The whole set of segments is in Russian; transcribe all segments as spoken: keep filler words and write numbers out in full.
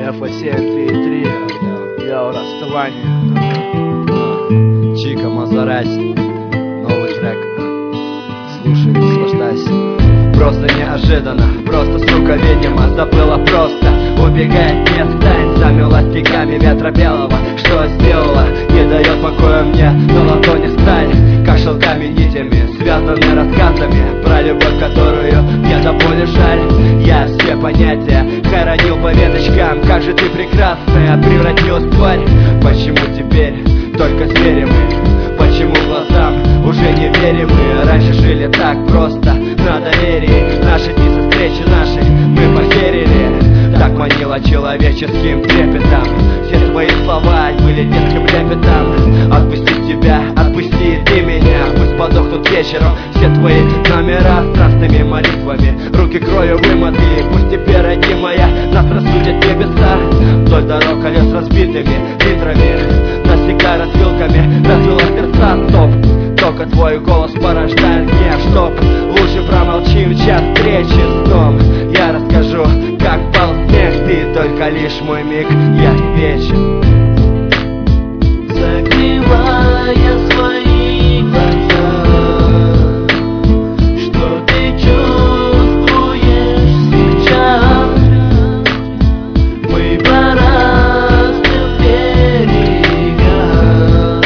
эф а семь три три. Йоу, расставание. Чика Мазараси. Новый трек. Слушай, наслаждайся. Просто неожиданно, просто, сука, видимо, забыла просто. Убегает не стань, замела стихами ветра белого. Что сделала, не дает покоя мне на ладони сталь. Как шелками нитями, связаны рассказами про любовь, которую мне до боли жаль. Я все понятия хоронил по веточкам. Как же ты прекрасная, превратилась в тварь. Почему теперь только звери мы? Почему глазам уже не верим мы? Раньше жили так просто, на доверии. Наши дни со встречи нашей мы похерили. Так манило человеческим трепетом. Все твои слова были детским лепетом. Отпустить тебя, отпусти и ты меня. Пусть подохнут вечером все твои номера страстными молитвами. Руки кровью вымыты, пусть теперь, родимая, нас рассудят небеса. Вдоль дорог колес разбитыми литрами, настигая развилками, разбила сердца. Стоп, только твой голос порождает гнев. Чтоб лучше промолчим в час встречи с сном. Я расскажу, как пал снег. Ты только лишь мой миг, я вечен. Закрывая свои глаза, что ты чувствуешь сейчас? Мы по разным берегам,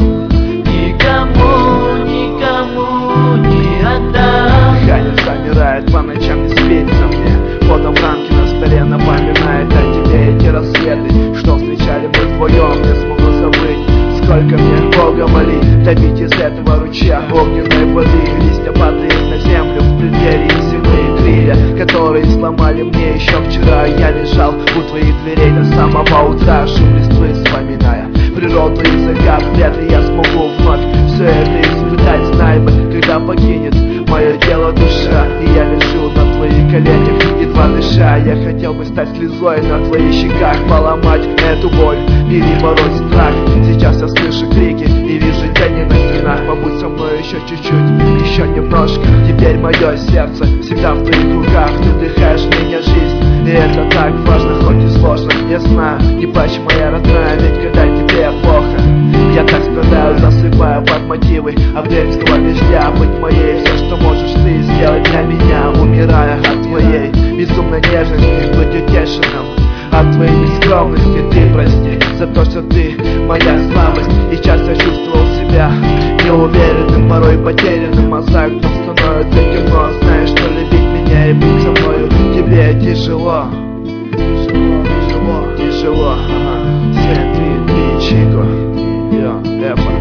никому, никому не отдам. Дыхание замирает, по ночам не спится мне. Фото в рамке на столе напоминает о тебе. Эти рассветы, что встречали мы вдвоем, не смогу забыть. Сколько мне Бога молить, топить из этого ручья огненной воды. Листья падают на землю в преддверии зимы. Крылья, которые сломали мне еще вчера. Я лежал у твоих дверей до самого утра. Шум листвы вспоминая природу и закат. Вряд ли я смогу вновь все это испытать. Знай бы, когда покинет мое тело душа. И я лежу на твоих коленях, едва дыша. Я хотел бы стать слезой на твоих щеках, поломать эту боль, перебороть страх. Сейчас я слышу крики и вижу тени на стенах. Побудь со мной еще чуть-чуть, еще немножко. Теперь мое сердце всегда в твоих руках. Ты вдыхаешь в меня жизнь, и это так важно, хоть и сложно. Я знаю, не плачь, моя родная, ведь когда тебе плохо, я так страдаю, засыпаю под мотивы апрельского дождя. Быть моей, все, что можешь ты сделать для меня. Умирая от твоей безумной нежности, быть утешенным от твоей нескромности. Ты прости за то, что ты моя слабость. И часто чувствовал себя неуверенным, порой потерянным. А за окном становится темно. Знаешь, что любить меня и быть со мною тебе тяжело. Тяжело, тяжело, тяжело. Ага. семь три три Чико. Йо, Эфа.